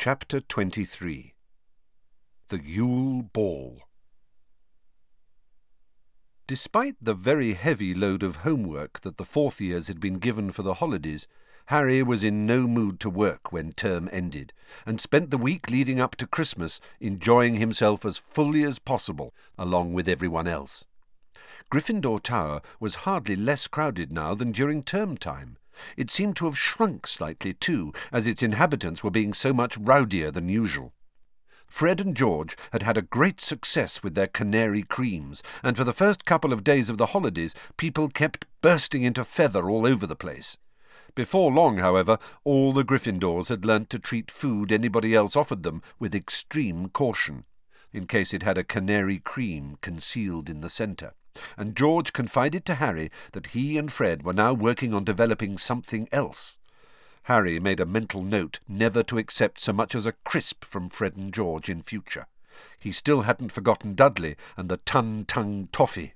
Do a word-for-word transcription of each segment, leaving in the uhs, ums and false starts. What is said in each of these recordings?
Chapter twenty-three. The Yule Ball. Despite the very heavy load of homework that the fourth years had been given for the holidays, Harry was in no mood to work when term ended, and spent the week leading up to Christmas enjoying himself as fully as possible, along with everyone else. Gryffindor Tower was hardly less crowded now than during term time. It seemed to have shrunk slightly too, as its inhabitants were being so much rowdier than usual. Fred and George had had a great success with their canary creams, and for the first couple of days of the holidays people kept bursting into feather all over the place. Before long, however, all the Gryffindors had learnt to treat food anybody else offered them with extreme caution, in case it had a canary cream concealed in the centre, and George confided to Harry that he and Fred were now working on developing something else. Harry made a mental note never to accept so much as a crisp from Fred and George in future. He still hadn't forgotten Dudley and the Tun-Tung Toffee.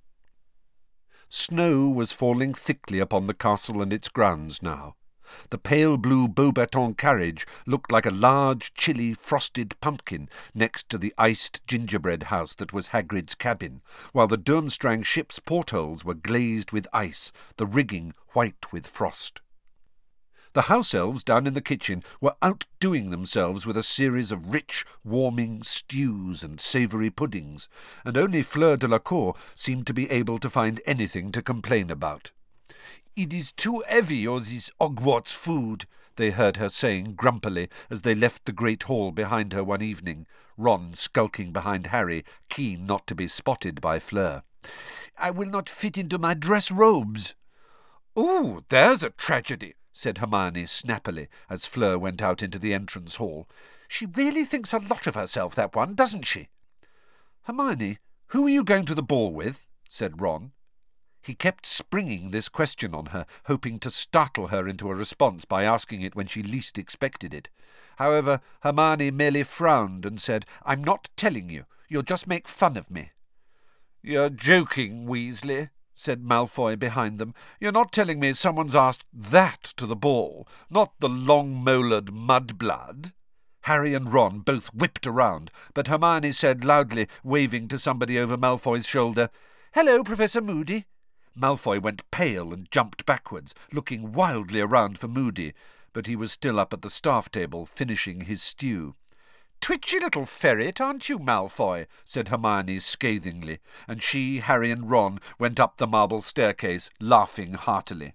Snow was falling thickly upon the castle and its grounds now. The pale blue Beauxbatons carriage looked like a large, chilly, frosted pumpkin next to the iced gingerbread house that was Hagrid's cabin, while the Durmstrang ship's portholes were glazed with ice, the rigging white with frost. The house elves down in the kitchen were outdoing themselves with a series of rich, warming stews and savoury puddings, and only Fleur de la Cour seemed to be able to find anything to complain about. "It is too heavy, all this Hogwarts food," they heard her saying grumpily as they left the great hall behind her one evening, Ron skulking behind Harry, keen not to be spotted by Fleur. "I will not fit into my dress robes." "Oh, there's a tragedy," said Hermione snappily as Fleur went out into the entrance hall. "She really thinks a lot of herself, that one, doesn't she?" "Hermione, who are you going to the ball with?" said Ron. He kept springing this question on her, hoping to startle her into a response by asking it when she least expected it. However, Hermione merely frowned and said, "I'm not telling you. You'll just make fun of me." "You're joking, Weasley," said Malfoy behind them. "You're not telling me someone's asked that to the ball, not the long-molared mudblood?" Harry and Ron both whipped around, but Hermione said loudly, waving to somebody over Malfoy's shoulder, "Hello, Professor Moody." Malfoy went pale and jumped backwards, looking wildly around for Moody, but he was still up at the staff table, finishing his stew. "Twitchy little ferret, aren't you, Malfoy?" said Hermione scathingly, and she, Harry and Ron went up the marble staircase, laughing heartily.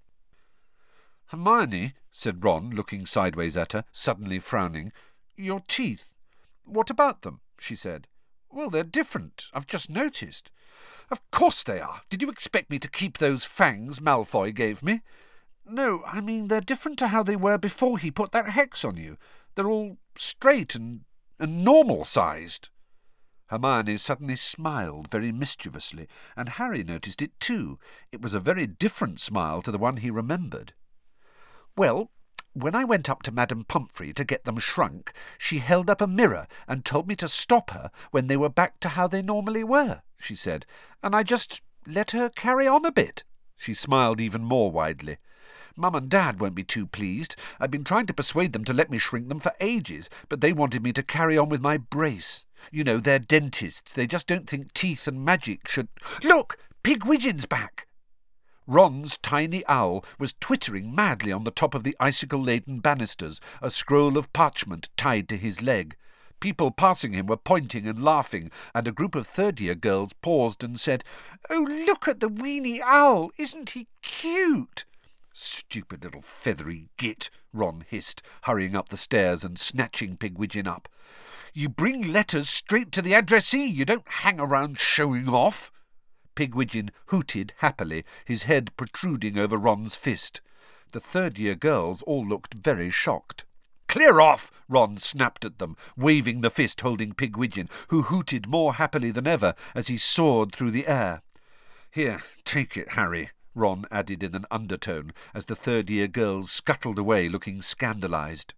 "Hermione," said Ron, looking sideways at her, suddenly frowning, "your teeth. What about them?" she said. "Well, they're different. I've just noticed." "Of course they are. Did you expect me to keep those fangs Malfoy gave me?" "No, I mean they're different to how they were before he put that hex on you. They're all straight and, and normal-sized." Hermione suddenly smiled very mischievously, and Harry noticed it too. It was a very different smile to the one he remembered. "Well, when I went up to Madame Pomfrey to get them shrunk, she held up a mirror and told me to stop her when they were back to how they normally were," she said, "and I just let her carry on a bit." She smiled even more widely. "Mum and Dad won't be too pleased. I've been trying to persuade them to let me shrink them for ages, but they wanted me to carry on with my brace. You know, they're dentists. They just don't think teeth and magic should— Look! Pigwidgeon's back!" Ron's tiny owl was twittering madly on the top of the icicle-laden banisters, a scroll of parchment tied to his leg. People passing him were pointing and laughing, and a group of third-year girls paused and said, "Oh, look at the weeny owl! Isn't he cute?" "Stupid little feathery git," Ron hissed, hurrying up the stairs and snatching Pigwidgeon up. "You bring letters straight to the addressee. You don't hang around showing off." Pigwidgeon hooted happily, his head protruding over Ron's fist. The third-year girls all looked very shocked. "Clear off!" Ron snapped at them, waving the fist holding Pigwidgeon, who hooted more happily than ever as he soared through the air. "Here, take it, Harry," Ron added in an undertone, as the third-year girls scuttled away looking scandalised.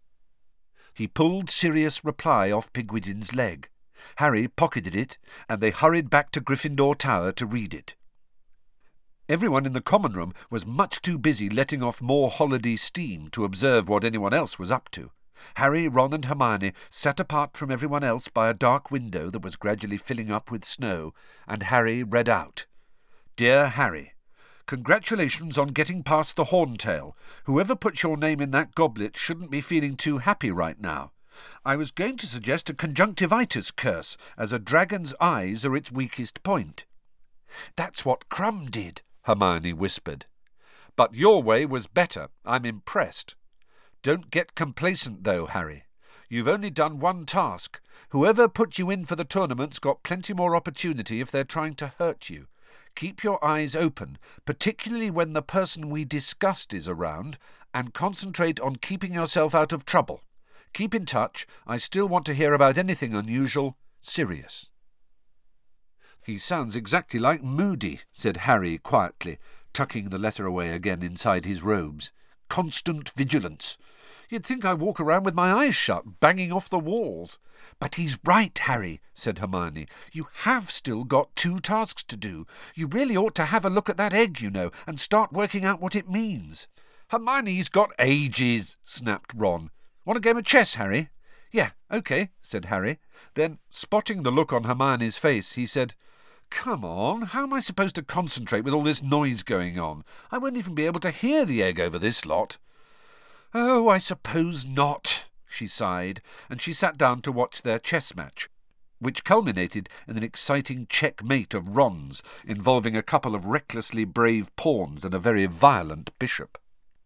He pulled Sirius Reply off Pigwidgeon's leg. Harry pocketed it, and they hurried back to Gryffindor Tower to read it. Everyone in the common room was much too busy letting off more holiday steam to observe what anyone else was up to. Harry, Ron and Hermione sat apart from everyone else by a dark window that was gradually filling up with snow, and Harry read out, "Dear Harry, congratulations on getting past the Horntail. Whoever puts your name in that goblet shouldn't be feeling too happy right now. I was going to suggest a conjunctivitis curse, as a dragon's eyes are its weakest point." "That's what Krum did," Hermione whispered. "But your way was better. I'm impressed. Don't get complacent, though, Harry. You've only done one task. Whoever put you in for the tournament's got plenty more opportunity if they're trying to hurt you. Keep your eyes open, particularly when the person we discussed is around, and concentrate on keeping yourself out of trouble. Keep in touch. I still want to hear about anything unusual. Sirius." "He sounds exactly like Moody," said Harry quietly, tucking the letter away again inside his robes. "Constant vigilance. You'd think I walk around with my eyes shut, banging off the walls." "But he's right, Harry," said Hermione. "You have still got two tasks to do. You really ought to have a look at that egg, you know, and start working out what it means." "Hermione's got ages," snapped Ron. "Want a game of chess, Harry?" "Yeah, OK," said Harry. Then, spotting the look on Hermione's face, he said, "Come on, how am I supposed to concentrate with all this noise going on? I won't even be able to hear the egg over this lot." "Oh, I suppose not," she sighed, and she sat down to watch their chess match, which culminated in an exciting checkmate of Ron's, involving a couple of recklessly brave pawns and a very violent bishop.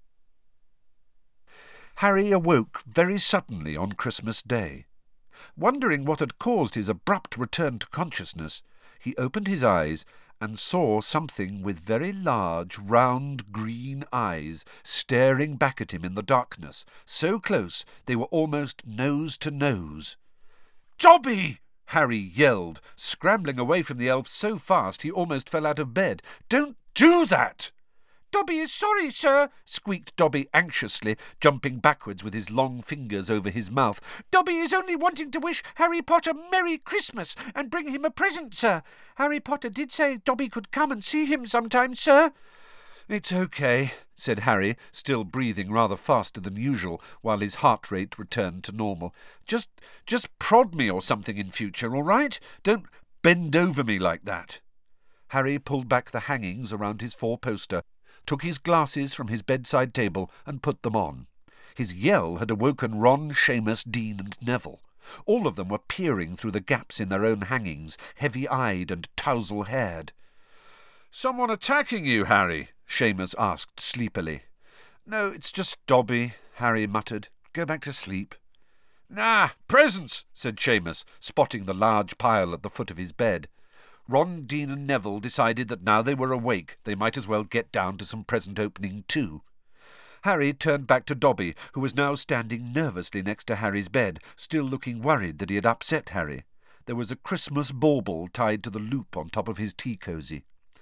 Harry awoke very suddenly on Christmas Day. Wondering what had caused his abrupt return to consciousness, he opened his eyes and saw something with very large, round, green eyes staring back at him in the darkness, so close they were almost nose to nose. "Dobby!" Harry yelled, scrambling away from the elf so fast he almost fell out of bed. "Don't do that!" "Dobby is sorry, sir," squeaked Dobby anxiously, jumping backwards with his long fingers over his mouth. "Dobby is only wanting to wish Harry Potter Merry Christmas and bring him a present, sir. Harry Potter did say Dobby could come and see him sometime, sir." "It's OK," said Harry, still breathing rather faster than usual, while his heart rate returned to normal. Just, just prod me or something in future, all right? Don't bend over me like that." Harry pulled back the hangings around his four-poster, took his glasses from his bedside table and put them on. His yell had awoken Ron, Seamus, Dean and Neville. All of them were peering through the gaps in their own hangings, heavy-eyed and tousle-haired. "Someone attacking you, Harry?" Seamus asked sleepily. "No, it's just Dobby," Harry muttered. "Go back to sleep." "Nah, presents," said Seamus, spotting the large pile at the foot of his bed. Ron, Dean and Neville decided that now they were awake, they might as well get down to some present opening too. Harry turned back to Dobby, who was now standing nervously next to Harry's bed, still looking worried that he had upset Harry. There was a Christmas bauble tied to the loop on top of his tea cosy.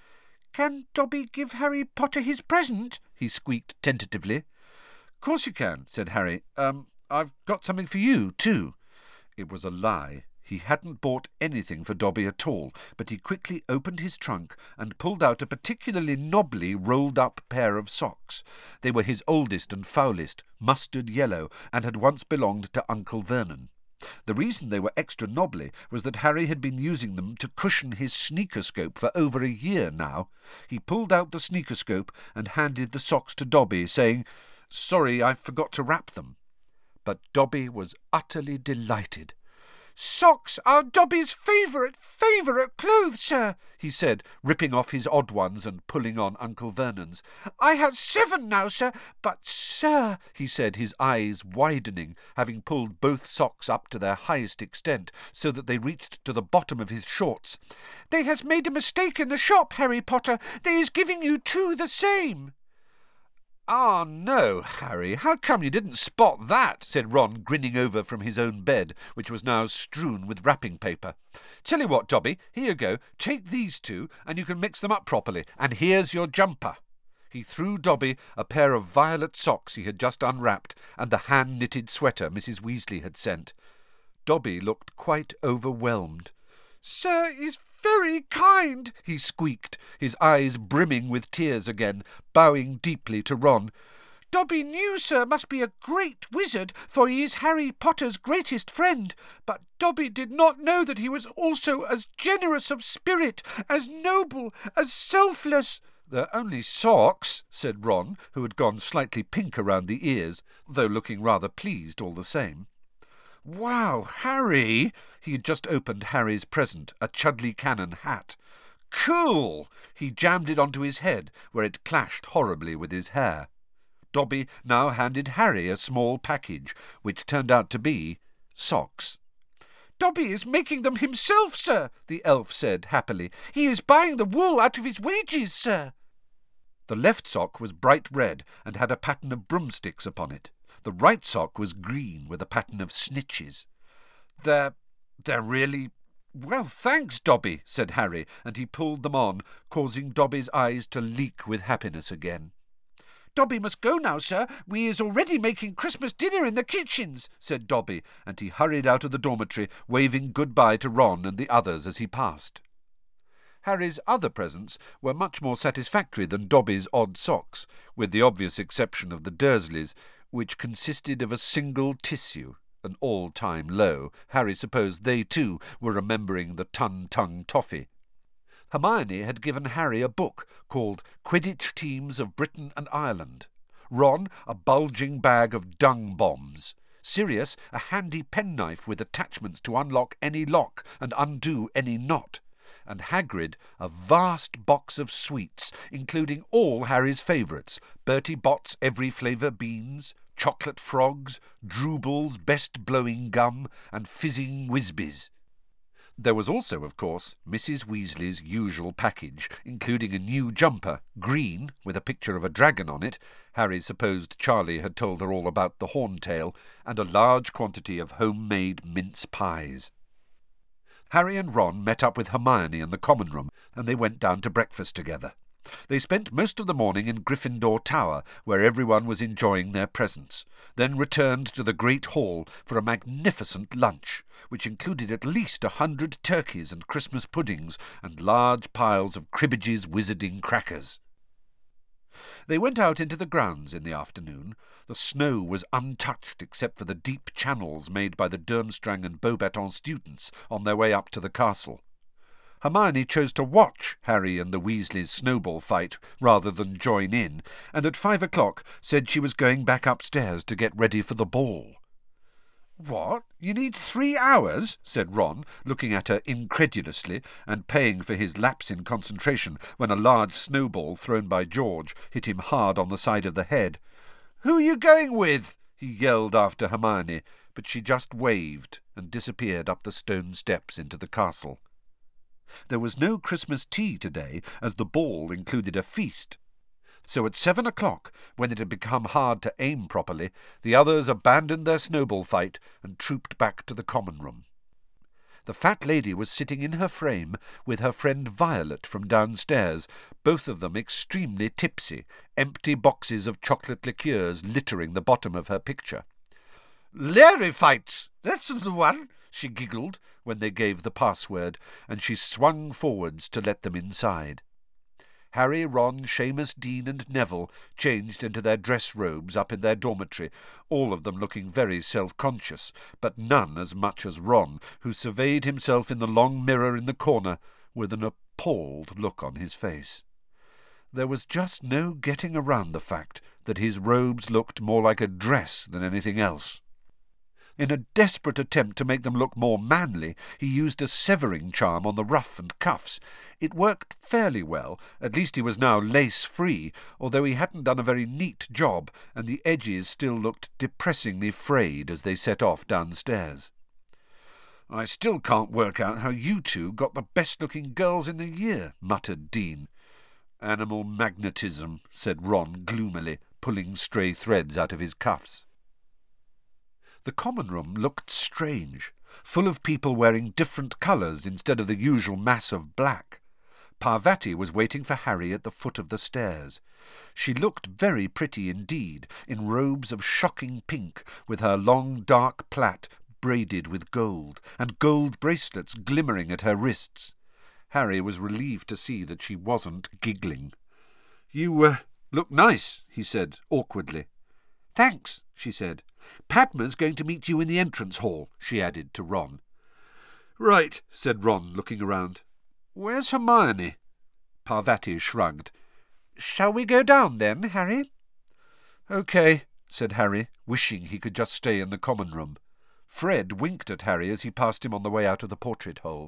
"Can Dobby give Harry Potter his present?" he squeaked tentatively. "Course you can," said Harry. Um, I've got something for you, too." It was a lie. He hadn't bought anything for Dobby at all, but he quickly opened his trunk and pulled out a particularly knobbly rolled-up pair of socks. They were his oldest and foulest, mustard yellow, and had once belonged to Uncle Vernon. The reason they were extra knobbly was that Harry had been using them to cushion his sneakerscope for over a year now. He pulled out the sneakerscope and handed the socks to Dobby, saying, "Sorry, I forgot to wrap them." But Dobby was utterly delighted. "Socks are Dobby's favourite, favourite clothes, sir," he said, ripping off his odd ones and pulling on Uncle Vernon's. "I have seven now, sir, but, sir," he said, his eyes widening, having pulled both socks up to their highest extent, so that they reached to the bottom of his shorts, "they has made a mistake in the shop, Harry Potter. They is giving you two the same." "Ah, no, Harry, how come you didn't spot that?" said Ron, grinning over from his own bed, which was now strewn with wrapping paper. "Tell you what, Dobby, here you go. Take these two, and you can mix them up properly. And here's your jumper." He threw Dobby a pair of violet socks he had just unwrapped, and the hand-knitted sweater Missus Weasley had sent. Dobby looked quite overwhelmed. "Sir is very kind," he squeaked, his eyes brimming with tears again, bowing deeply to Ron. Dobby knew Sir must be a great wizard, for he is Harry Potter's greatest friend, but Dobby did not know that he was also as generous of spirit, as noble, as selfless—" "They're only socks," said Ron, who had gone slightly pink around the ears, though looking rather pleased all the same. "Wow, Harry!" He had just opened Harry's present, a Chudley Cannon hat. "Cool!" He jammed it onto his head, where it clashed horribly with his hair. Dobby now handed Harry a small package, which turned out to be socks. "Dobby is making them himself, sir," the elf said happily. "He is buying the wool out of his wages, sir." The left sock was bright red and had a pattern of broomsticks upon it. The right sock was green with a pattern of snitches. They're, they're really... "Well, thanks, Dobby," said Harry, and he pulled them on, causing Dobby's eyes to leak with happiness again. "Dobby must go now, sir. We is already making Christmas dinner in the kitchens," said Dobby, and he hurried out of the dormitory, waving good-bye to Ron and the others as he passed. Harry's other presents were much more satisfactory than Dobby's odd socks, with the obvious exception of the Dursleys, which consisted of a single tissue, an all-time low. Harry supposed they, too, were remembering the Tun-Tung Toffee. Hermione had given Harry a book called Quidditch Teams of Britain and Ireland, Ron a bulging bag of dung bombs, Sirius a handy penknife with attachments to unlock any lock and undo any knot, and Hagrid a vast box of sweets, including all Harry's favourites, Bertie Bott's every flavour beans, chocolate frogs, Droobl's best blowing gum, and fizzing Whizbiz. There was also, of course, Missus Weasley's usual package, including a new jumper, green, with a picture of a dragon on it. Harry supposed Charlie had told her all about the horntail, and a large quantity of homemade mince pies. Harry and Ron met up with Hermione in the common room, and they went down to breakfast together. They spent most of the morning in Gryffindor Tower, where everyone was enjoying their presents, then returned to the Great Hall for a magnificent lunch, which included at least a hundred turkeys and Christmas puddings and large piles of Cribbage's wizarding crackers. They went out into the grounds in the afternoon. The snow was untouched except for the deep channels made by the Durmstrang and Beauxbaton students on their way up to the castle. Hermione chose to watch Harry and the Weasleys' snowball fight rather than join in, and at five o'clock said she was going back upstairs to get ready for the ball. "What? You need three hours?" said Ron, looking at her incredulously and paying for his lapse in concentration when a large snowball thrown by George hit him hard on the side of the head. "Who are you going with?" he yelled after Hermione, but she just waved and disappeared up the stone steps into the castle. There was no Christmas tea today, as the ball included a feast. So at seven o'clock, when it had become hard to aim properly, the others abandoned their snowball fight and trooped back to the common room. The fat lady was sitting in her frame with her friend Violet from downstairs, both of them extremely tipsy, empty boxes of chocolate liqueurs littering the bottom of her picture. "Larry fights, that's the one," she giggled when they gave the password, and she swung forwards to let them inside. Harry, Ron, Seamus, Dean and Neville changed into their dress robes up in their dormitory, all of them looking very self-conscious, but none as much as Ron, who surveyed himself in the long mirror in the corner with an appalled look on his face. There was just no getting around the fact that his robes looked more like a dress than anything else. In a desperate attempt to make them look more manly, he used a severing charm on the ruff and cuffs. It worked fairly well, at least he was now lace-free, although he hadn't done a very neat job, and the edges still looked depressingly frayed as they set off downstairs. "I still can't work out how you two got the best-looking girls in the year," muttered Dean. "Animal magnetism," said Ron gloomily, pulling stray threads out of his cuffs. The common room looked strange, full of people wearing different colours instead of the usual mass of black. Parvati was waiting for Harry at the foot of the stairs. She looked very pretty indeed, in robes of shocking pink, with her long dark plait braided with gold, and gold bracelets glimmering at her wrists. Harry was relieved to see that she wasn't giggling. "You uh, look nice," he said awkwardly. "Thanks," she said. "Padma's going to meet you in the entrance hall," she added to Ron. "Right," said Ron, looking around. "Where's Hermione?" Parvati shrugged. "Shall we go down then, Harry?" "OK," said Harry, wishing he could just stay in the common room. Fred winked at Harry as he passed him on the way out of the portrait hole.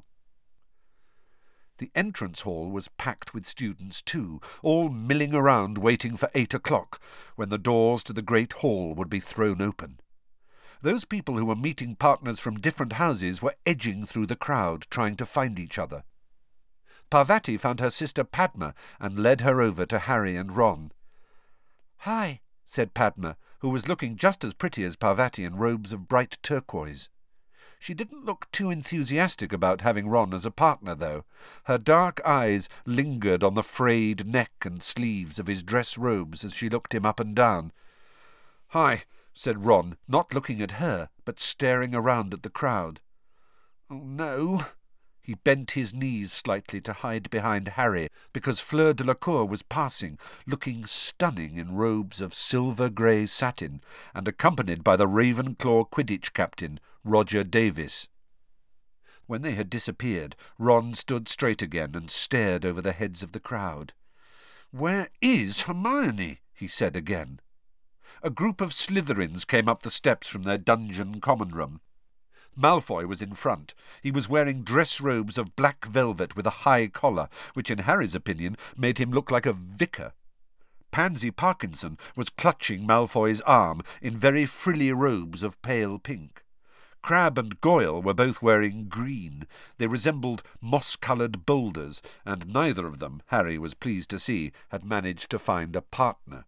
The entrance hall was packed with students too, all milling around waiting for eight o'clock, when the doors to the great hall would be thrown open. Those people who were meeting partners from different houses were edging through the crowd, trying to find each other. Parvati found her sister Padma and led her over to Harry and Ron. "Hi," said Padma, who was looking just as pretty as Parvati in robes of bright turquoise. She didn't look too enthusiastic about having Ron as a partner, though. Her dark eyes lingered on the frayed neck and sleeves of his dress robes as she looked him up and down. "Hi," said Ron, not looking at her, but staring around at the crowd. "Oh, no." He bent his knees slightly to hide behind Harry, because Fleur Delacour was passing, looking stunning in robes of silver-grey satin, and accompanied by the Ravenclaw Quidditch captain, Roger Davis. When they had disappeared, Ron stood straight again and stared over the heads of the crowd. "Where is Hermione?" he said again. A group of Slytherins came up the steps from their dungeon common room. Malfoy was in front. He was wearing dress robes of black velvet with a high collar, which in Harry's opinion made him look like a vicar. Pansy Parkinson was clutching Malfoy's arm in very frilly robes of pale pink. Crabbe and Goyle were both wearing green. They resembled moss-coloured boulders, and neither of them, Harry was pleased to see, had managed to find a partner.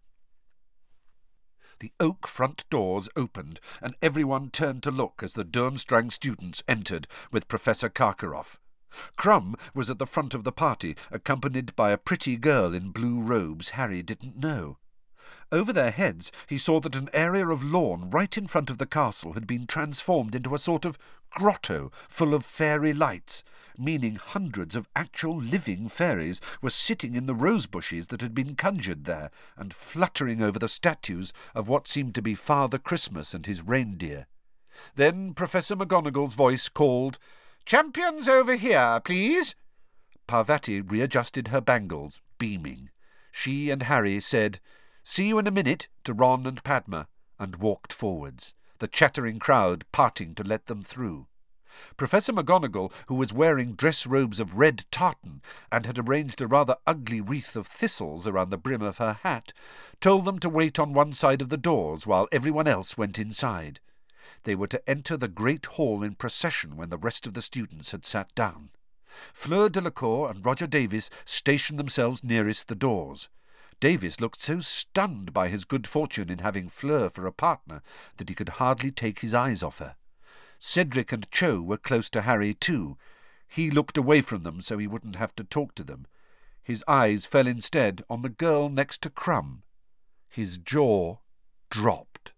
The oak front doors opened, and everyone turned to look as the Durmstrang students entered with Professor Karkaroff. Krum was at the front of the party, accompanied by a pretty girl in blue robes Harry didn't know. Over their heads he saw that an area of lawn right in front of the castle had been transformed into a sort of grotto full of fairy lights, meaning hundreds of actual living fairies were sitting in the rose bushes that had been conjured there, and fluttering over the statues of what seemed to be Father Christmas and his reindeer. Then Professor McGonagall's voice called, "Champions over here, please." Parvati readjusted her bangles, beaming. She and Harry said, "See you in a minute," to Ron and Padma, and walked forwards, the chattering crowd parting to let them through. Professor McGonagall, who was wearing dress robes of red tartan and had arranged a rather ugly wreath of thistles around the brim of her hat, told them to wait on one side of the doors while everyone else went inside. They were to enter the great hall in procession when the rest of the students had sat down. Fleur Delacour and Roger Davis stationed themselves nearest the doors. Davis looked so stunned by his good fortune in having Fleur for a partner that he could hardly take his eyes off her. Cedric and Cho were close to Harry too. He looked away from them so he wouldn't have to talk to them. His eyes fell instead on the girl next to Krum. His jaw dropped.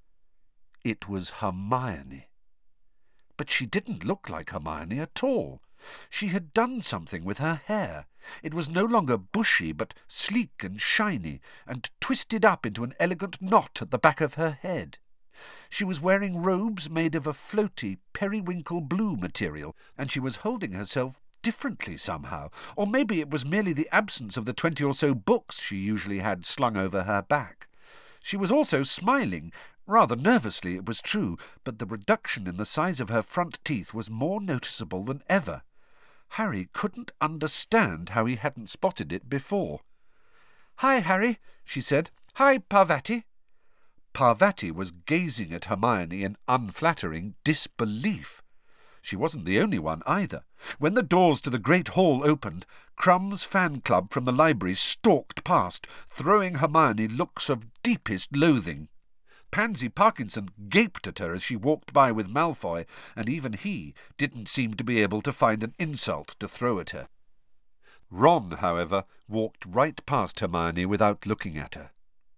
It was Hermione. But she didn't look like Hermione at all. She had done something with her hair. It was no longer bushy, but sleek and shiny, and twisted up into an elegant knot at the back of her head. She was wearing robes made of a floaty, periwinkle blue material, and she was holding herself differently somehow, or maybe it was merely the absence of the twenty or so books she usually had slung over her back. She was also smiling, rather nervously, it was true, but the reduction in the size of her front teeth was more noticeable than ever. Harry couldn't understand how he hadn't spotted it before. "Hi, Harry," she said. "Hi, Parvati." Parvati was gazing at Hermione in unflattering disbelief. She wasn't the only one either. When the doors to the great hall opened, Krum's fan club from the library stalked past, throwing Hermione looks of deepest loathing. Pansy Parkinson gaped at her as she walked by with Malfoy, and even he didn't seem to be able to find an insult to throw at her. Ron, however, walked right past Hermione without looking at her.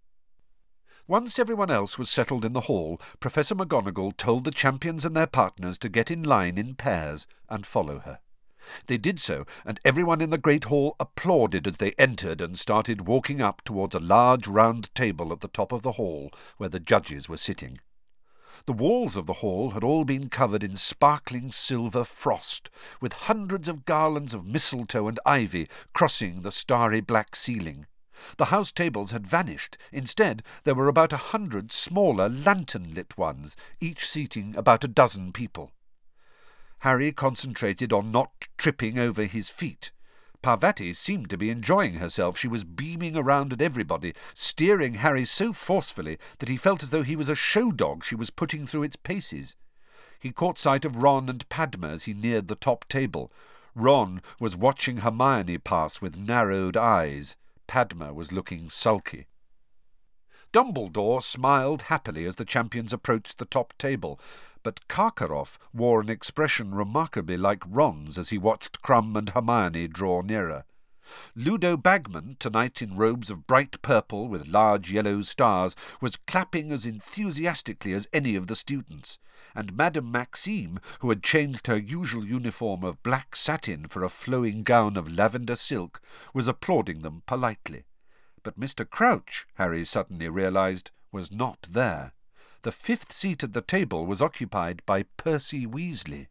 Once everyone else was settled in the hall, Professor McGonagall told the champions and their partners to get in line in pairs and follow her. They did so, and everyone in the great hall applauded as they entered and started walking up towards a large round table at the top of the hall where the judges were sitting. The walls of the hall had all been covered in sparkling silver frost, with hundreds of garlands of mistletoe and ivy crossing the starry black ceiling. The house tables had vanished. Instead, there were about a hundred smaller lantern-lit ones, each seating about a dozen people. Harry concentrated on not tripping over his feet. Parvati seemed to be enjoying herself. She was beaming around at everybody, steering Harry so forcefully that he felt as though he was a show dog she was putting through its paces. He caught sight of Ron and Padma as he neared the top table. Ron was watching Hermione pass with narrowed eyes. Padma was looking sulky. Dumbledore smiled happily as the champions approached the top table, but Karkaroff wore an expression remarkably like Ron's as he watched Krum and Hermione draw nearer. Ludo Bagman, tonight in robes of bright purple with large yellow stars, was clapping as enthusiastically as any of the students, and Madame Maxime, who had changed her usual uniform of black satin for a flowing gown of lavender silk, was applauding them politely. But Mister Crouch, Harry suddenly realized, was not there. The fifth seat at the table was occupied by Percy Weasley.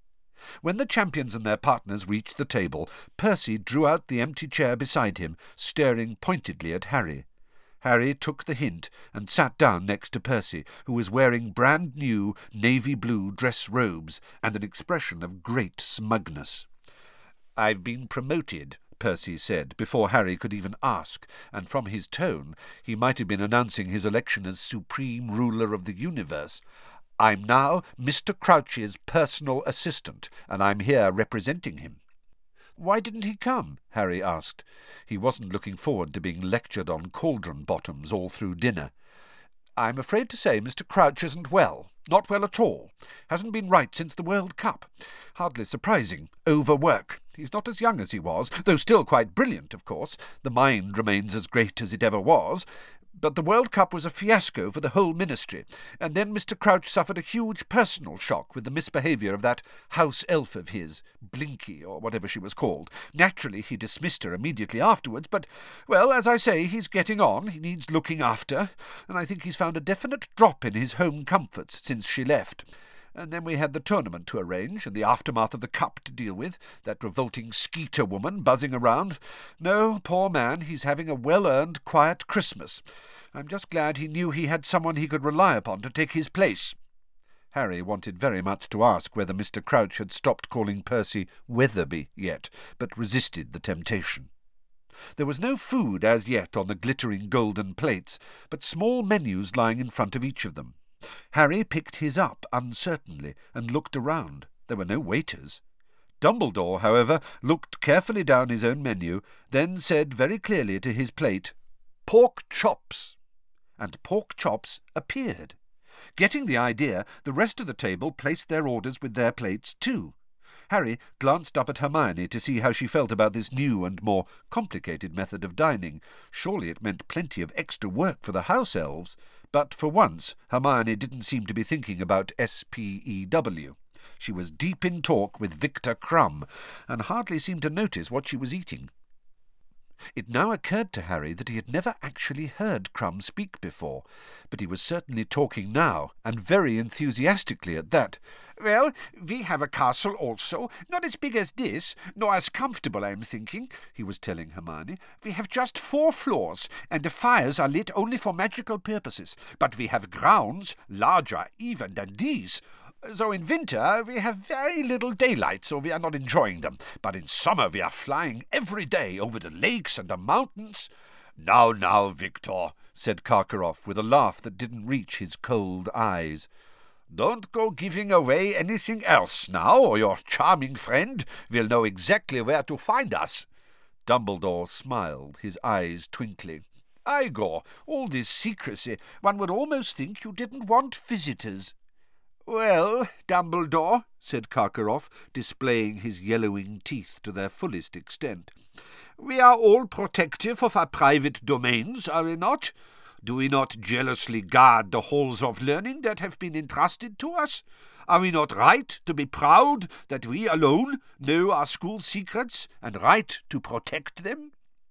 When the champions and their partners reached the table, Percy drew out the empty chair beside him, staring pointedly at Harry. Harry took the hint and sat down next to Percy, who was wearing brand-new navy-blue dress robes and an expression of great smugness. "I've been promoted," Percy said, before Harry could even ask, and from his tone he might have been announcing his election as supreme ruler of the universe. "I'm now Mister Crouch's personal assistant, and I'm here representing him." "Why didn't he come?" Harry asked. He wasn't looking forward to being lectured on cauldron bottoms all through dinner. "I'm afraid to say Mister Crouch isn't well. Not well at all. Hasn't been right since the World Cup. Hardly surprising. Overwork. He's not as young as he was, though still quite brilliant, of course. The mind remains as great as it ever was. But the World Cup was a fiasco for the whole ministry, and then Mister Crouch suffered a huge personal shock with the misbehaviour of that house elf of his, Blinky, or whatever she was called. Naturally, he dismissed her immediately afterwards, but, well, as I say, he's getting on. He needs looking after, and I think he's found a definite drop in his home comforts since she left. And then we had the tournament to arrange, and the aftermath of the cup to deal with, that revolting Skeeter woman buzzing around. No, poor man, he's having a well-earned, quiet Christmas. I'm just glad he knew he had someone he could rely upon to take his place." Harry wanted very much to ask whether Mister Crouch had stopped calling Percy Weatherby yet, but resisted the temptation. There was no food as yet on the glittering golden plates, but small menus lying in front of each of them. Harry picked his up uncertainly and looked around. There were no waiters. Dumbledore, however, looked carefully down his own menu, then said very clearly to his plate, "Pork chops," and pork chops appeared. Getting the idea, the rest of the table placed their orders with their plates too. Harry glanced up at Hermione to see how she felt about this new and more complicated method of dining. Surely it meant plenty of extra work for the house elves, but for once Hermione didn't seem to be thinking about S P E W. She was deep in talk with Victor Krum, and hardly seemed to notice what she was eating. It now occurred to Harry that he had never actually heard Krum speak before, but he was certainly talking now, and very enthusiastically at that. "Well, we have a castle also, not as big as this, nor as comfortable, I'm thinking," he was telling Hermione. "We have just four floors, and the fires are lit only for magical purposes. But we have grounds larger even than these. So in winter we have very little daylight, so we are not enjoying them. But in summer we are flying every day over the lakes and the mountains." "Now, now, Victor," said Karkaroff, with a laugh that didn't reach his cold eyes. "Don't go giving away anything else now, or your charming friend will know exactly where to find us." Dumbledore smiled, his eyes twinkling. "Igor, all this secrecy, one would almost think you didn't want visitors." "Well, Dumbledore," said Karkaroff, displaying his yellowing teeth to their fullest extent, "we are all protective of our private domains, are we not? Do we not jealously guard the halls of learning that have been entrusted to us? Are we not right to be proud that we alone know our school secrets, and right to protect them?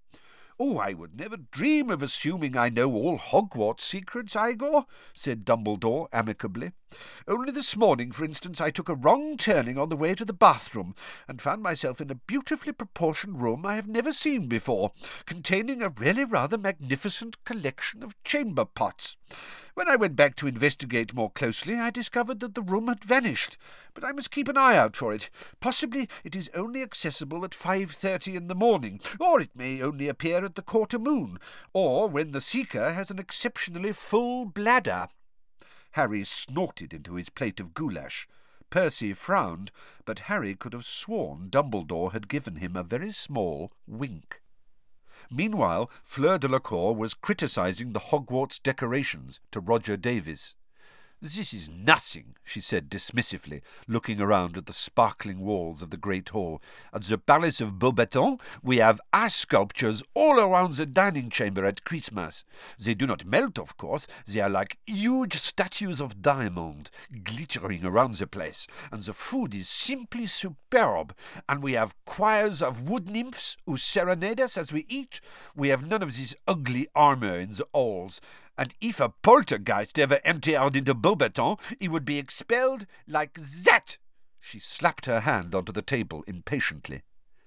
Oh, I would never dream of assuming I know all Hogwarts secrets, Igor, said Dumbledore amicably. Only this morning, for instance, I took a wrong turning on the way to the bathroom, and found myself in a beautifully proportioned room I have never seen before, containing a really rather magnificent collection of chamber pots. When I went back to investigate more closely, I discovered that the room had vanished, but I must keep an eye out for it. Possibly it is only accessible at five thirty in the morning, or it may only appear at the quarter moon, or when the seeker has an exceptionally full bladder. Harry snorted into his plate of goulash. Percy frowned, but Harry could have sworn Dumbledore had given him a very small wink. Meanwhile, Fleur Delacour was criticising the Hogwarts decorations to Roger Davies. "This is nothing," she said dismissively, looking around at the sparkling walls of the great hall. "At the Palace of Beauxbatons we have ice sculptures all around the dining chamber at Christmas. They do not melt, of course. They are like huge statues of diamond, glittering around the place. And the food is simply superb. And we have choirs of wood nymphs who serenade us as we eat. We have none of this ugly armour in the halls. And if a poltergeist ever entered into Beauxbatons, he would be expelled like that." She slapped her hand onto the table impatiently.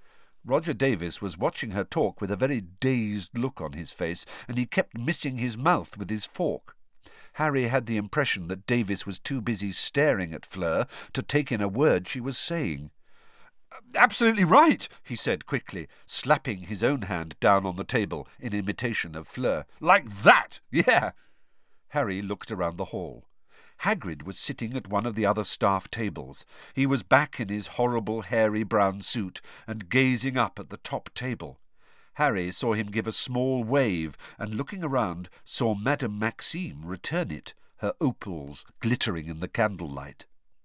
Roger Davies was watching her talk with a very dazed look on his face, and he kept missing his mouth with his fork. Harry had the impression that Davies was too busy staring at Fleur to take in a word she was saying. "Absolutely right," he said quickly, slapping his own hand down on the table in imitation of Fleur. "Like that, yeah." Harry looked around the hall. Hagrid was sitting at one of the other staff tables. He was back in his horrible hairy brown suit and gazing up at the top table. Harry saw him give a small wave, and looking around saw Madame Maxime return it, her opals glittering in the candlelight.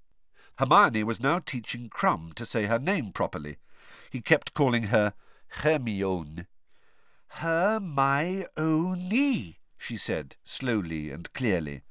Hermione was now teaching Krum to say her name properly. He kept calling her Hermione. "Her-my-own-y," she said, slowly and clearly.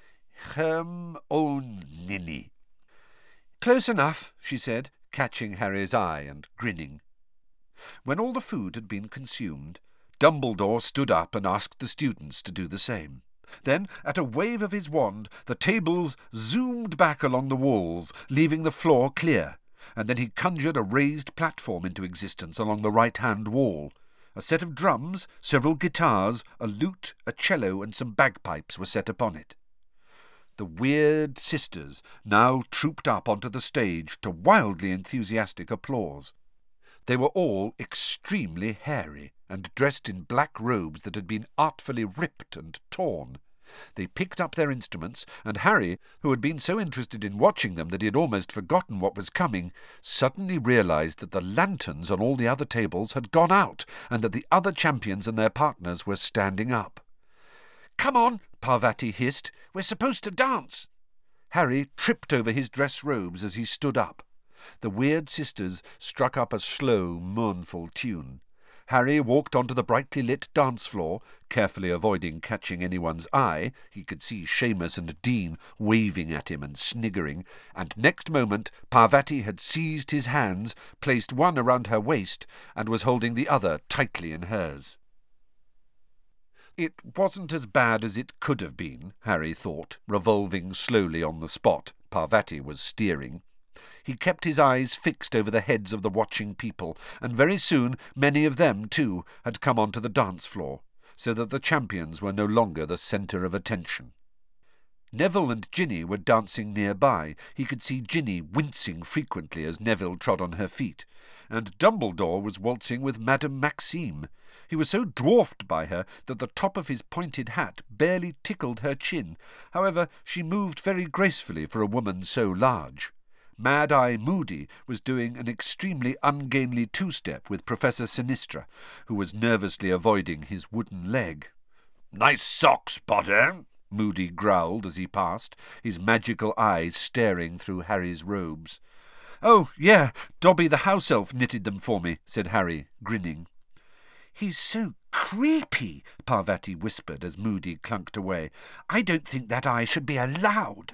"Herm-own-ninny." "Close enough," she said, catching Harry's eye and grinning. When all the food had been consumed, Dumbledore stood up and asked the students to do the same. Then, at a wave of his wand, the tables zoomed back along the walls, leaving the floor clear, and then he conjured a raised platform into existence along the right-hand wall. A set of drums, several guitars, a lute, a cello, and some bagpipes were set upon it. The Weird Sisters now trooped up onto the stage to wildly enthusiastic applause. They were all extremely hairy, and dressed in black robes that had been artfully ripped and torn. They picked up their instruments, and Harry, who had been so interested in watching them that he had almost forgotten what was coming, suddenly realized that the lanterns on all the other tables had gone out, and that the other champions and their partners were standing up. "Come on," Parvati hissed. "We're supposed to dance." Harry tripped over his dress robes as he stood up. The Weird Sisters struck up a slow, mournful tune. Harry walked onto the brightly lit dance floor, carefully avoiding catching anyone's eye. He could see Seamus and Dean waving at him and sniggering, and next moment Parvati had seized his hands, placed one around her waist, and was holding the other tightly in hers. It wasn't as bad as it could have been, Harry thought, revolving slowly on the spot. Parvati was steering. He kept his eyes fixed over the heads of the watching people, and very soon many of them, too, had come onto the dance floor, so that the champions were no longer the centre of attention. Neville and Ginny were dancing nearby. He could see Ginny wincing frequently as Neville trod on her feet, and Dumbledore was waltzing with Madame Maxime. He was so dwarfed by her that the top of his pointed hat barely tickled her chin. However, she moved very gracefully for a woman so large. Mad-Eye Moody was doing an extremely ungainly two-step with Professor Sinistra, who was nervously avoiding his wooden leg. "Nice socks, Potter," Moody growled as he passed, his magical eyes staring through Harry's robes. "Oh, yeah, Dobby the house-elf knitted them for me," said Harry, grinning. "He's so creepy, Parvati whispered as Moody clunked away. I don't think that eye should be allowed.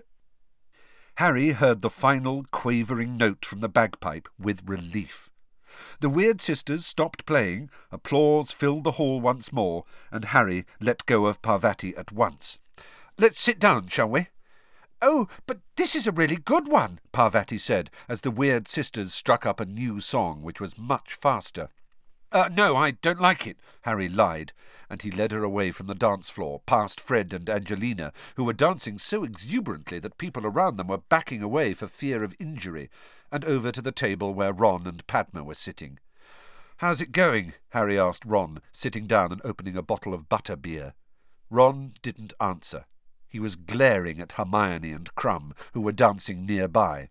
Harry heard the final quavering note from the bagpipe with relief. The Weird Sisters stopped playing, applause filled the hall once more, and Harry let go of Parvati at once. "Let's sit down, shall we?" "Oh, but this is a really good one," Parvati said, as the Weird Sisters struck up a new song which was much faster. Uh, no, I don't like it," Harry lied, and he led her away from the dance floor, past Fred and Angelina, who were dancing so exuberantly that people around them were backing away for fear of injury, and over to the table where Ron and Padma were sitting. "How's it going?" Harry asked Ron, sitting down and opening a bottle of butter beer. Ron didn't answer. He was glaring at Hermione and Crumb, who were dancing nearby.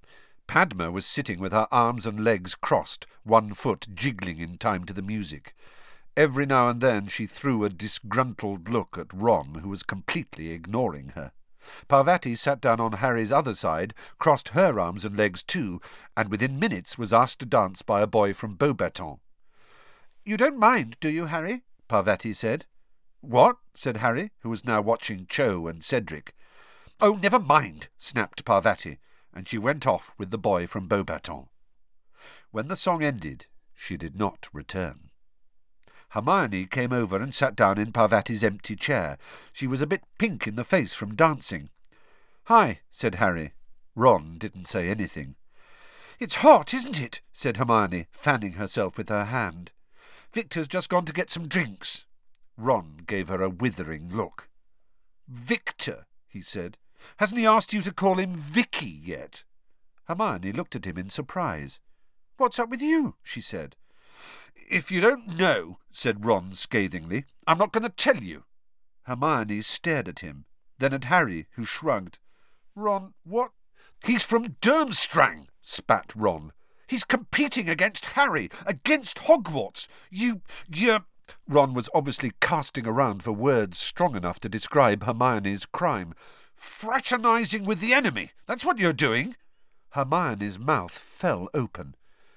Padma was sitting with her arms and legs crossed, one foot jiggling in time to the music. Every now and then she threw a disgruntled look at Ron, who was completely ignoring her. Parvati sat down on Harry's other side, crossed her arms and legs too, and within minutes was asked to dance by a boy from Beauxbatons. "You don't mind, do you, Harry?" Parvati said. "What?" said Harry, who was now watching Cho and Cedric. "Oh, never mind," snapped Parvati, and she went off with the boy from Beauxbatons. When the song ended, she did not return. Hermione came over and sat down in Parvati's empty chair. She was a bit pink in the face from dancing. "Hi," said Harry. Ron didn't say anything. "It's hot, isn't it?" said Hermione, fanning herself with her hand. "Victor's just gone to get some drinks." Ron gave her a withering look. "Victor," he said. "Hasn't he asked you to call him Vicky yet?" Hermione looked at him in surprise. "What's up with you?" she said. "If you don't know," said Ron scathingly, "I'm not going to tell you." Hermione stared at him, then at Harry, who shrugged. "Ron, what—" "He's from Durmstrang," spat Ron. "He's competing against Harry, against Hogwarts. You, you... Ron was obviously casting around for words strong enough to describe Hermione's crime. "Fraternising with the enemy, that's what you're doing." Hermione's mouth fell open.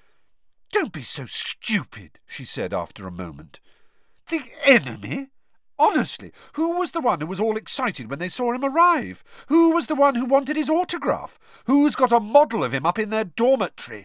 "Don't be so stupid," she said after a moment. "The enemy? Honestly, who was the one who was all excited when they saw him arrive? Who was the one who wanted his autograph? Who's got a model of him up in their dormitory?"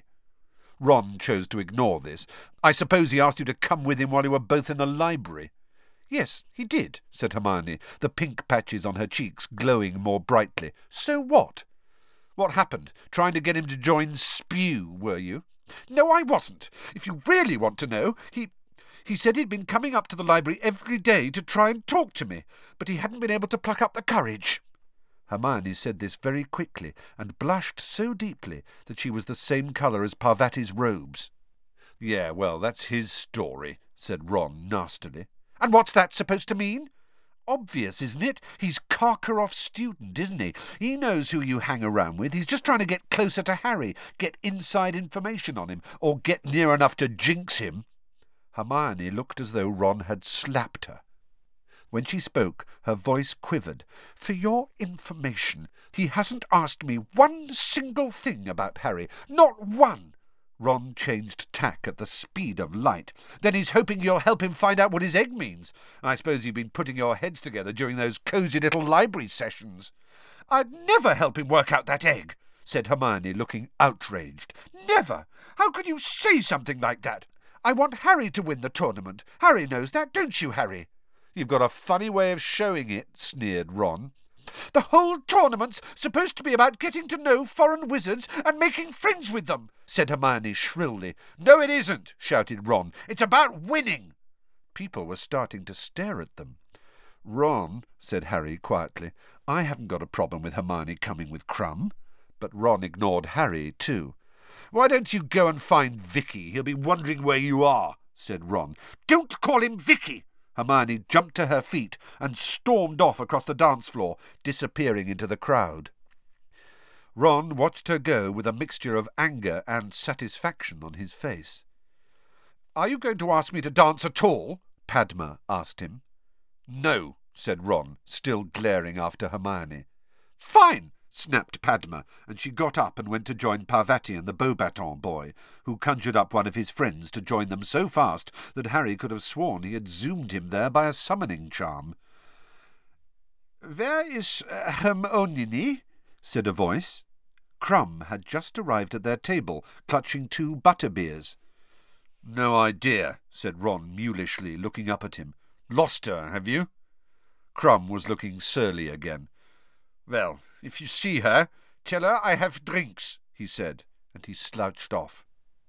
Ron chose to ignore this. "I suppose he asked you to come with him while you were both in the library." "Yes, he did," said Hermione, the pink patches on her cheeks glowing more brightly. "So what?" "What happened? Trying to get him to join Spew, were you?" "No, I wasn't. If you really want to know, he... he said he'd been coming up to the library every day to try and talk to me, but he hadn't been able to pluck up the courage." Hermione said this very quickly, and blushed so deeply that she was the same colour as Parvati's robes. "Yeah, well, that's his story," said Ron nastily. "And what's that supposed to mean?" "Obvious, isn't it? He's Karkaroff's student, isn't he? He knows who you hang around with. He's just trying to get closer to Harry, get inside information on him, or get near enough to jinx him." Hermione looked as though Ron had slapped her. When she spoke, her voice quivered. "For your information, he hasn't asked me one single thing about Harry. Not one." Ron changed tack at the speed of light. "Then he's hoping you'll help him find out what his egg means. I suppose you've been putting your heads together during those cosy little library sessions." "I'd never help him work out that egg," said Hermione, looking outraged. "Never! How could you say something like that? I want Harry to win the tournament. Harry knows that, don't you, Harry?" "You've got a funny way of showing it," sneered Ron. "The whole tournament's supposed to be about getting to know foreign wizards and making friends with them," said Hermione shrilly. "No, it isn't," shouted Ron. "It's about winning." People were starting to stare at them. "Ron," said Harry quietly, "I haven't got a problem with Hermione coming with Crumb." But Ron ignored Harry too. "Why don't you go and find Vicky? He'll be wondering where you are," said Ron. "Don't call him Vicky!" Hermione jumped to her feet and stormed off across the dance floor, disappearing into the crowd. Ron watched her go with a mixture of anger and satisfaction on his face. "Are you going to ask me to dance at all?" Padma asked him. "No," said Ron, still glaring after Hermione. "Fine," snapped Padma, and she got up and went to join Parvati and the Beauxbatons boy, who conjured up one of his friends to join them so fast that Harry could have sworn he had zoomed him there by a summoning charm. "Where is uh, Hermione?" said a voice. Crumb had just arrived at their table, clutching two butterbeers. "No idea," said Ron mulishly, looking up at him. "Lost her, have you?" Crumb was looking surly again. "Well, if you see her, tell her I have drinks," he said, and he slouched off.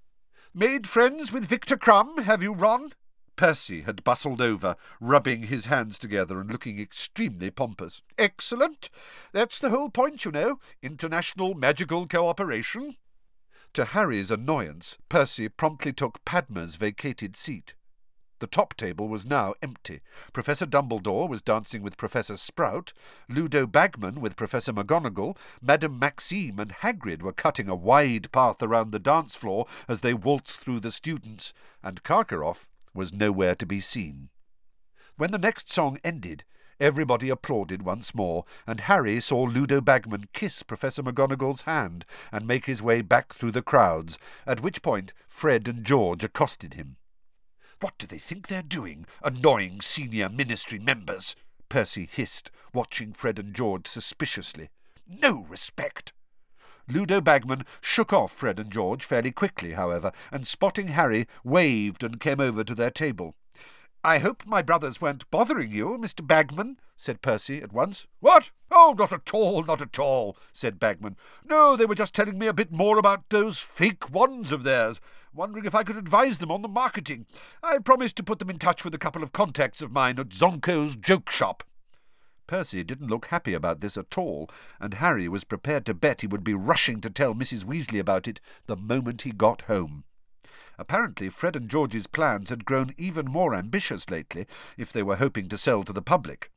"Made friends with Victor Crumb, have you, Ron?" Percy had bustled over, rubbing his hands together and looking extremely pompous. "Excellent. That's the whole point, you know. International magical cooperation." To Harry's annoyance, Percy promptly took Padma's vacated seat. The top table was now empty. Professor Dumbledore was dancing with Professor Sprout, Ludo Bagman with Professor McGonagall, Madame Maxime and Hagrid were cutting a wide path around the dance floor as they waltzed through the students, and Karkaroff was nowhere to be seen. When the next song ended, everybody applauded once more, and Harry saw Ludo Bagman kiss Professor McGonagall's hand and make his way back through the crowds, at which point Fred and George accosted him. "What do they think they're doing, annoying senior ministry members?" Percy hissed, watching Fred and George suspiciously. "No respect." Ludo Bagman shook off Fred and George fairly quickly, however, and spotting Harry, waved and came over to their table. "I hope my brothers weren't bothering you, Mister Bagman," said Percy at once. "What? Oh, not at all, not at all," said Bagman. "No, they were just telling me a bit more about those fake wands of theirs, wondering if I could advise them on the marketing. I promised to put them in touch with a couple of contacts of mine at Zonko's joke shop." Percy didn't look happy about this at all, and Harry was prepared to bet he would be rushing to tell Missus Weasley about it the moment he got home. Apparently Fred and George's plans had grown even more ambitious lately, if they were hoping to sell to the public.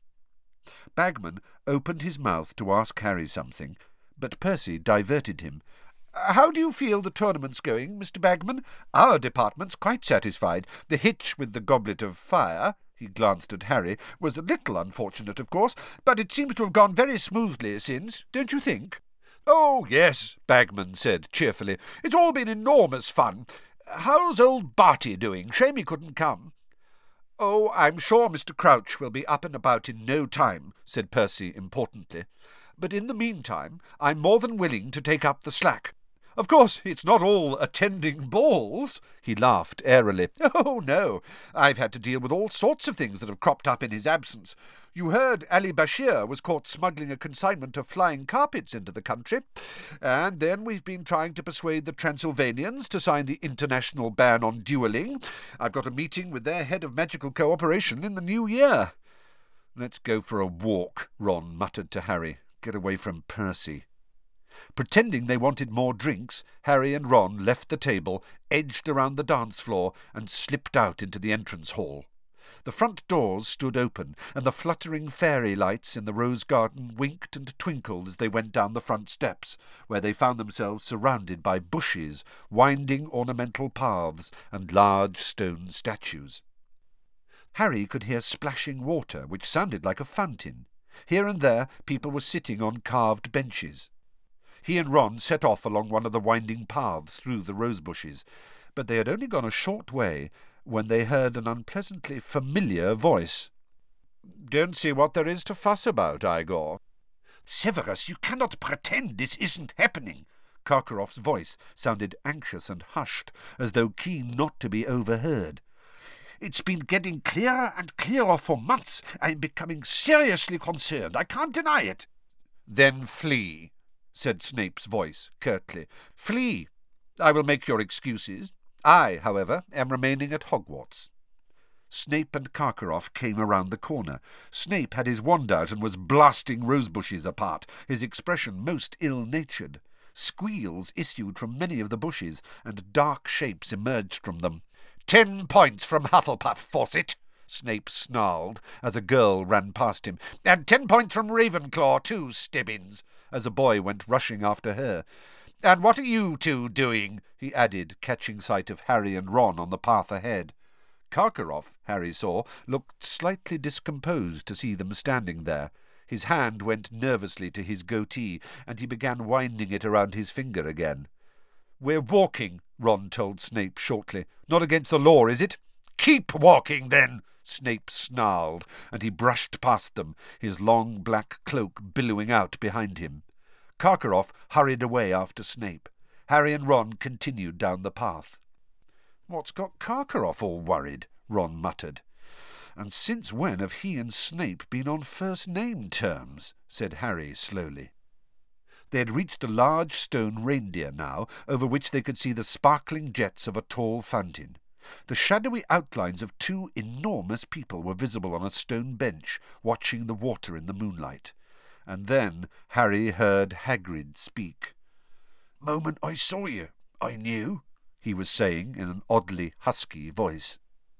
Bagman opened his mouth to ask Harry something, but Percy diverted him. "How do you feel the tournament's going, Mister Bagman? Our department's quite satisfied. The hitch with the Goblet of Fire," he glanced at Harry, "was a little unfortunate, of course, but it seems to have gone very smoothly since, don't you think?" "Oh, yes," Bagman said cheerfully. "It's all been enormous fun. How's old Barty doing? Shame he couldn't come." "Oh, I'm sure Mister Crouch will be up and about in no time," said Percy importantly. "But in the meantime, I'm more than willing to take up the slack. Of course, it's not all attending balls." He laughed airily. "Oh, no. I've had to deal with all sorts of things that have cropped up in his absence. You heard Ali Bashir was caught smuggling a consignment of flying carpets into the country. And then we've been trying to persuade the Transylvanians to sign the international ban on duelling. I've got a meeting with their head of magical cooperation in the new year." "Let's go for a walk," Ron muttered to Harry. "Get away from Percy." Pretending they wanted more drinks, Harry and Ron left the table, edged around the dance floor, and slipped out into the entrance hall. The front doors stood open, and the fluttering fairy lights in the rose garden winked and twinkled as they went down the front steps, where they found themselves surrounded by bushes, winding ornamental paths, and large stone statues. Harry could hear splashing water, which sounded like a fountain. Here and there people were sitting on carved benches. He and Ron set off along one of the winding paths through the rose bushes, but they had only gone a short way when they heard an unpleasantly familiar voice. "Don't see what there is to fuss about, Igor." "Severus, you cannot pretend this isn't happening." Karkaroff's voice sounded anxious and hushed, as though keen not to be overheard. "It's been getting clearer and clearer for months. I'm becoming seriously concerned. I can't deny it." "Then flee," said Snape's voice curtly. "Flee. I will make your excuses. I, however, am remaining at Hogwarts." Snape and Karkaroff came around the corner. Snape had his wand out and was blasting rosebushes apart, his expression most ill-natured. Squeals issued from many of the bushes, and dark shapes emerged from them. "Ten points from Hufflepuff, Fawcett," Snape snarled as a girl ran past him. "And ten points from Ravenclaw, too, Stebbins," as a boy went rushing after her. "And what are you two doing?" he added, catching sight of Harry and Ron on the path ahead. Karkaroff, Harry saw, looked slightly discomposed to see them standing there. His hand went nervously to his goatee, and he began winding it around his finger again. "We're walking," Ron told Snape shortly. "Not against the law, is it?" "Keep walking, then!" Snape snarled, and he brushed past them, his long black cloak billowing out behind him. Karkaroff hurried away after Snape. Harry and Ron continued down the path. "What's got Karkaroff all worried?" Ron muttered. "And since when have he and Snape been on first-name terms?" said Harry slowly. They had reached a large stone reindeer now, over which they could see the sparkling jets of a tall fountain. The shadowy outlines of two enormous people were visible on a stone bench, watching the water in the moonlight. And then Harry heard Hagrid speak. "Moment I saw you, I knew," he was saying in an oddly husky voice.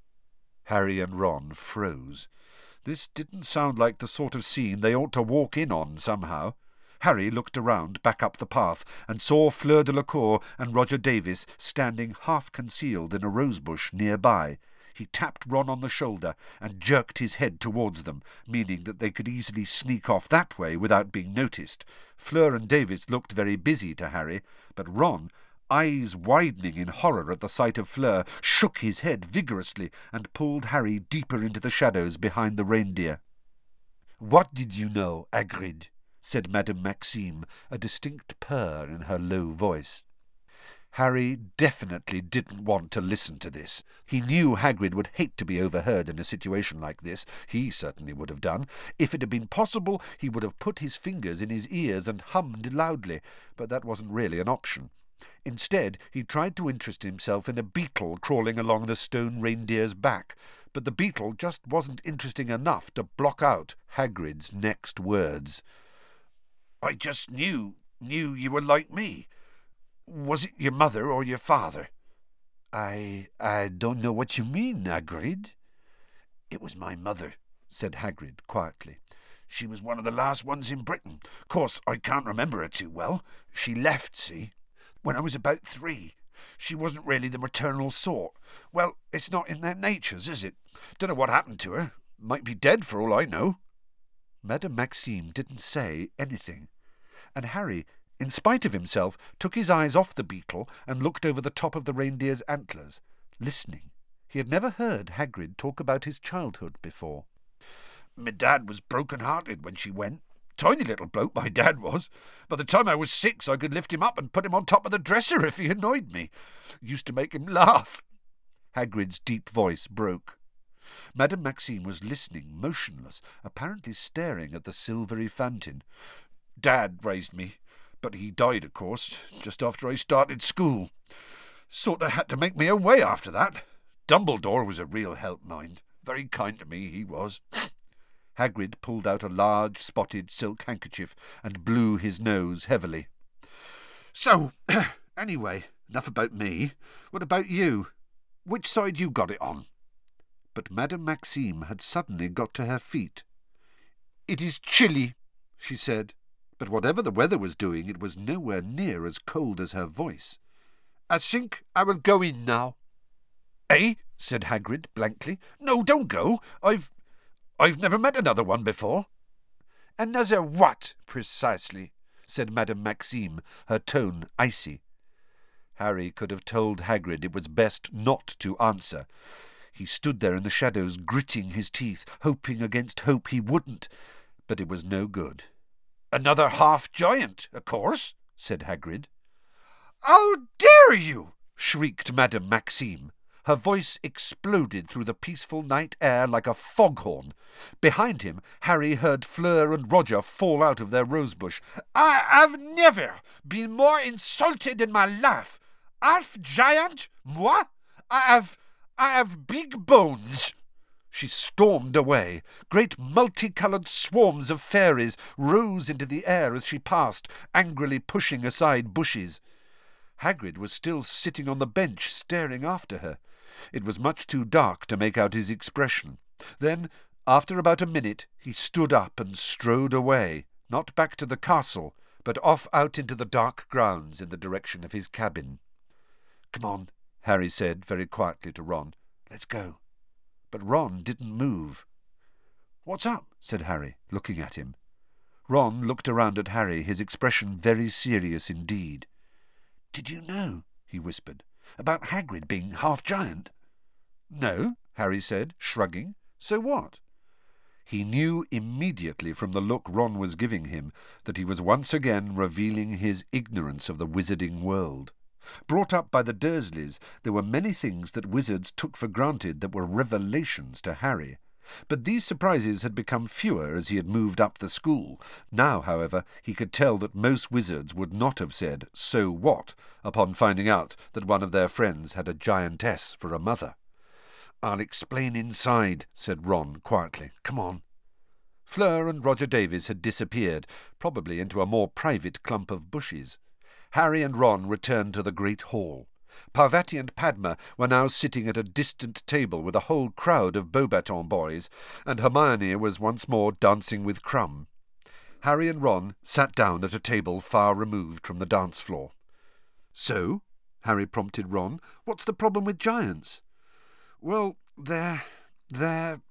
Harry and Ron froze. This didn't sound like the sort of scene they ought to walk in on somehow. Harry looked around back up the path and saw Fleur de la Cour and Roger Davis standing half-concealed in a rosebush nearby. He tapped Ron on the shoulder and jerked his head towards them, meaning that they could easily sneak off that way without being noticed. Fleur and Davis looked very busy to Harry, but Ron, eyes widening in horror at the sight of Fleur, shook his head vigorously and pulled Harry deeper into the shadows behind the reindeer. "What did you know, Hagrid?" said Madame Maxime, a distinct purr in her low voice. Harry definitely didn't want to listen to this. He knew Hagrid would hate to be overheard in a situation like this. He certainly would have done. If it had been possible, he would have put his fingers in his ears and hummed loudly, but that wasn't really an option. Instead, he tried to interest himself in a beetle crawling along the stone reindeer's back, but the beetle just wasn't interesting enough to block out Hagrid's next words. "I just knew, knew you were like me. Was it your mother or your father?" I, I don't know what you mean, Hagrid." "It was my mother," said Hagrid quietly. "She was one of the last ones in Britain. Of course, I can't remember her too well. She left, see, when I was about three. She wasn't really the maternal sort. Well, it's not in their natures, is it? Don't know what happened to her. Might be dead for all I know." Madame Maxime didn't say anything, and Harry, in spite of himself, took his eyes off the beetle and looked over the top of the reindeer's antlers, listening. He had never heard Hagrid talk about his childhood before. "My dad was broken-hearted when she went. Tiny little bloke my dad was. By the time I was six I could lift him up and put him on top of the dresser if he annoyed me. Used to make him laugh." Hagrid's deep voice broke. Madame Maxime was listening, motionless, apparently staring at the silvery fountain. "Dad raised me, but he died, of course, just after I started school. Sort of had to make my own way after that. Dumbledore was a real help, mind. Very kind to me, he was." Hagrid pulled out a large spotted silk handkerchief and blew his nose heavily. "So, anyway, enough about me. What about you? Which side you got it on?" But Madame Maxime had suddenly got to her feet. "It is chilly," she said, but whatever the weather was doing, it was nowhere near as cold as her voice. "I think I will go in now." "Eh?" said Hagrid blankly. "No, don't go. I've... I've never met another one before." "Another what, precisely?" said Madame Maxime, her tone icy. Harry could have told Hagrid it was best not to answer. He stood there in the shadows, gritting his teeth, hoping against hope he wouldn't, but it was no good. "Another half-giant, of course," said Hagrid. "How dare you!" shrieked Madame Maxime. Her voice exploded through the peaceful night air like a foghorn. Behind him, Harry heard Fleur and Roger fall out of their rosebush. "I have never been more insulted in my life. Half-giant? Moi? I have... I have big bones." She stormed away. Great multicoloured swarms of fairies rose into the air as she passed, angrily pushing aside bushes. Hagrid was still sitting on the bench, staring after her. It was much too dark to make out his expression. Then, after about a minute, he stood up and strode away, not back to the castle, but off out into the dark grounds in the direction of his cabin. "Come on," Harry said very quietly to Ron. "Let's go." But Ron didn't move. "What's up?" said Harry, looking at him. Ron looked around at Harry, his expression very serious indeed. "Did you know," he whispered, "about Hagrid being half-giant?" "No," Harry said, shrugging. "So what?" He knew immediately from the look Ron was giving him that he was once again revealing his ignorance of the wizarding world. Brought up by the Dursleys, there were many things that wizards took for granted that were revelations to Harry. But these surprises had become fewer as he had moved up the school. Now, however, he could tell that most wizards would not have said, "So what?" upon finding out that one of their friends had a giantess for a mother. "I'll explain inside," said Ron quietly. "Come on." Fleur and Roger Davies had disappeared, probably into a more private clump of bushes. Harry and Ron returned to the great hall. Parvati and Padma were now sitting at a distant table with a whole crowd of Beauxbaton boys, and Hermione was once more dancing with Crumb. Harry and Ron sat down at a table far removed from the dance floor. "So," Harry prompted Ron, "what's the problem with giants?" "Well, they're... they're..."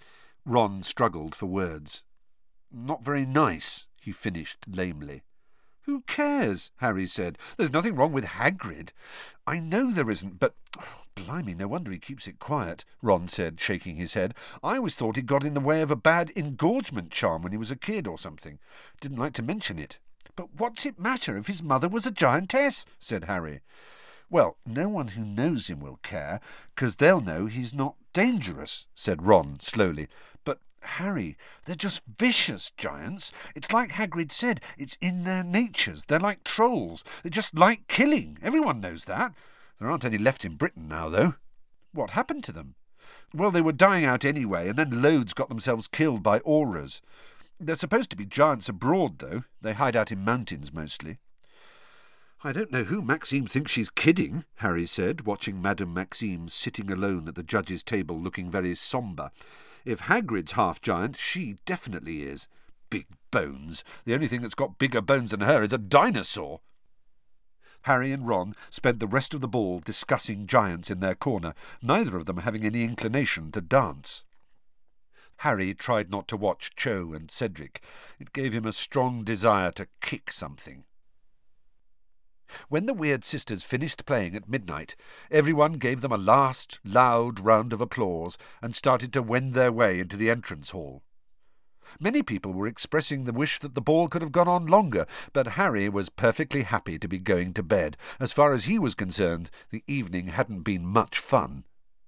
Ron struggled for words. "Not very nice," he finished lamely. "Who cares?" Harry said. "There's nothing wrong with Hagrid." "I know there isn't, but... Oh, blimey, no wonder he keeps it quiet," Ron said, shaking his head. "I always thought he got in the way of a bad engorgement charm when he was a kid or something. Didn't like to mention it." "But what's it matter if his mother was a giantess?" said Harry. "Well, no one who knows him will care, 'cause they'll know he's not dangerous," said Ron slowly. "But, Harry, they're just vicious giants. It's like Hagrid said, it's in their natures. They're like trolls. They just like killing. Everyone knows that. There aren't any left in Britain now, though." "What happened to them?" "Well, they were dying out anyway, and then loads got themselves killed by auras. They're supposed to be giants abroad, though. They hide out in mountains mostly." "I don't know who Maxime thinks she's kidding," Harry said, watching Madame Maxime sitting alone at the judge's table looking very sombre. "If Hagrid's half-giant, she definitely is. Big bones. The only thing that's got bigger bones than her is a dinosaur." Harry and Ron spent the rest of the ball discussing giants in their corner, neither of them having any inclination to dance. Harry tried not to watch Cho and Cedric. It gave him a strong desire to kick something. When the Weird Sisters finished playing at midnight, everyone gave them a last loud round of applause and started to wend their way into the entrance hall. Many people were expressing the wish that the ball could have gone on longer, but Harry was perfectly happy to be going to bed. As far as he was concerned, the evening hadn't been much fun.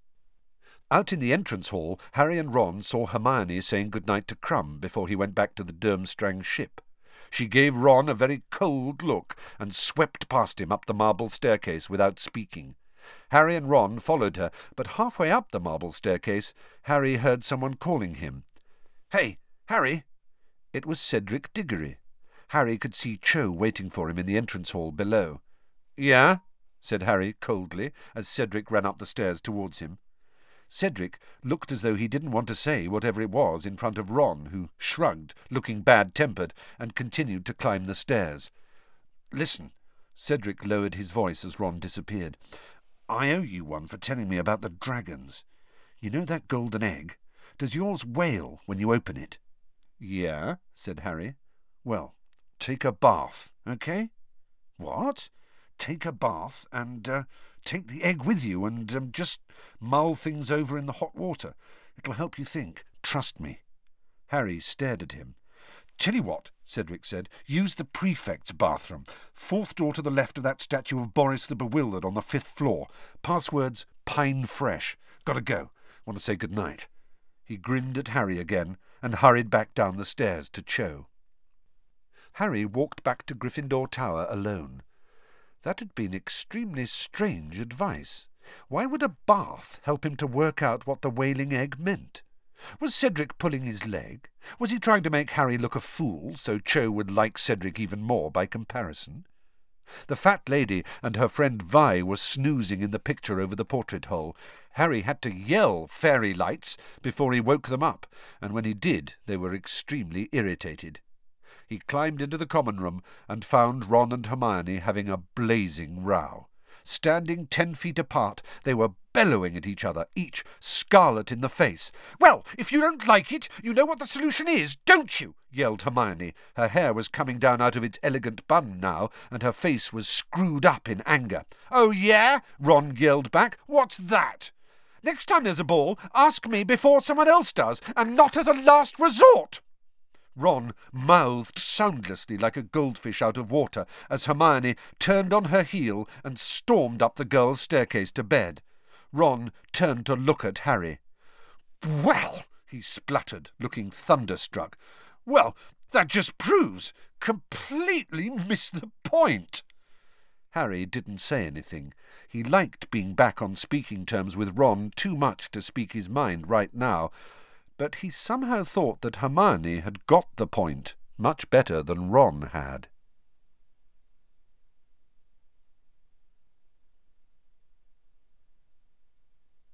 Out in the entrance hall, Harry and Ron saw Hermione saying good-night to Crumb before he went back to the Durmstrang ship. She gave Ron a very cold look and swept past him up the marble staircase without speaking. Harry and Ron followed her, but halfway up the marble staircase, Harry heard someone calling him. "Hey, Harry!" It was Cedric Diggory. Harry could see Cho waiting for him in the entrance hall below. "Yeah?" said Harry coldly, as Cedric ran up the stairs towards him. Cedric looked as though he didn't want to say whatever it was in front of Ron, who shrugged, looking bad-tempered, and continued to climb the stairs. "Listen," Cedric lowered his voice as Ron disappeared. "I owe you one for telling me about the dragons. You know that golden egg? Does yours wail when you open it?" "Yeah," said Harry. "Well, take a bath, okay?" "What?" "Take a bath and uh, take the egg with you and um, just mull things over in the hot water. It'll help you think. Trust me." Harry stared at him. "Tell you what," Cedric said, "use the prefect's bathroom. Fourth door to the left of that statue of Boris the Bewildered on the fifth floor. Password's Pine Fresh. Gotta go. Want to say good night." He grinned at Harry again and hurried back down the stairs to Cho. Harry walked back to Gryffindor Tower alone. That had been extremely strange advice. Why would a bath help him to work out what the wailing egg meant? Was Cedric pulling his leg? Was he trying to make Harry look a fool, so Cho would like Cedric even more by comparison? The fat lady and her friend Vi were snoozing in the picture over the portrait hole. Harry had to yell "fairy lights" before he woke them up, and when he did, they were extremely irritated. He climbed into the common room and found Ron and Hermione having a blazing row. Standing ten feet apart, they were bellowing at each other, each scarlet in the face. "Well, if you don't like it, you know what the solution is, don't you?" yelled Hermione. Her hair was coming down out of its elegant bun now, and her face was screwed up in anger. "Oh, yeah?" Ron yelled back. "What's that?" "Next time there's a ball, ask me before someone else does, and not as a last resort." Ron mouthed soundlessly like a goldfish out of water as Hermione turned on her heel and stormed up the girls' staircase to bed. Ron turned to look at Harry. "Well," he spluttered, looking thunderstruck. "Well, that just proves completely missed the point." Harry didn't say anything. He liked being back on speaking terms with Ron too much to speak his mind right now, but he somehow thought that Hermione had got the point much better than Ron had.